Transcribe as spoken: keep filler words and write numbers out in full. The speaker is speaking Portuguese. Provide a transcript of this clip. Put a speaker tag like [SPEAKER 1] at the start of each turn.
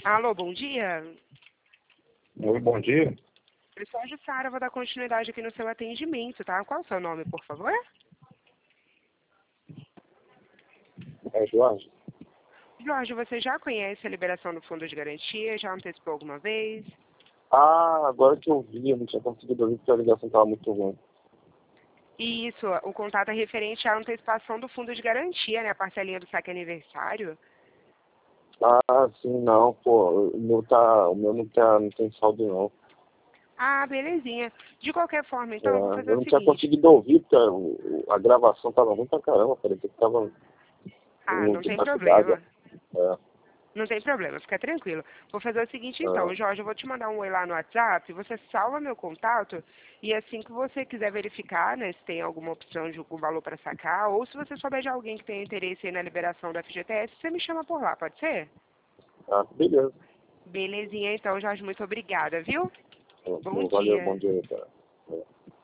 [SPEAKER 1] Alô, bom dia.
[SPEAKER 2] Oi, bom dia.
[SPEAKER 1] Eu sou a Jussara, vou dar continuidade aqui no seu atendimento, tá? Qual o seu nome, por favor?
[SPEAKER 2] É Jorge.
[SPEAKER 1] Jorge, você já conhece a liberação do fundo de garantia? Já antecipou alguma vez?
[SPEAKER 2] Ah, agora que eu vi, eu não tinha conseguido ouvir porque a ligação estava muito ruim.
[SPEAKER 1] E isso, o contato é referente à antecipação do fundo de garantia, né? A parcelinha do saque aniversário.
[SPEAKER 2] Ah, sim, não, pô, o meu tá, o meu não, tá, não tem saldo não.
[SPEAKER 1] Ah, belezinha. De qualquer forma,
[SPEAKER 2] É,
[SPEAKER 1] então, eu vou fazer
[SPEAKER 2] eu
[SPEAKER 1] o
[SPEAKER 2] não tinha
[SPEAKER 1] seguinte.
[SPEAKER 2] conseguido ouvir porque a, o- a gravação tava ruim pra caramba, parecia que tava
[SPEAKER 1] Ah,
[SPEAKER 2] um
[SPEAKER 1] não tem
[SPEAKER 2] debaixo d'água.
[SPEAKER 1] problema.
[SPEAKER 2] É,
[SPEAKER 1] Não tem problema, fica tranquilo. Vou fazer o seguinte então,
[SPEAKER 2] é.
[SPEAKER 1] Jorge, eu vou te mandar um oi lá no WhatsApp, você salva meu contato e assim que você quiser verificar, né, se tem alguma opção de algum valor para sacar, ou se você souber de alguém que tenha interesse aí na liberação do F G T S, você me chama por lá, pode ser?
[SPEAKER 2] Ah, beleza.
[SPEAKER 1] Belezinha então, Jorge, muito obrigada, viu? Bom
[SPEAKER 2] Valeu,
[SPEAKER 1] dia.
[SPEAKER 2] bom dia, cara. É.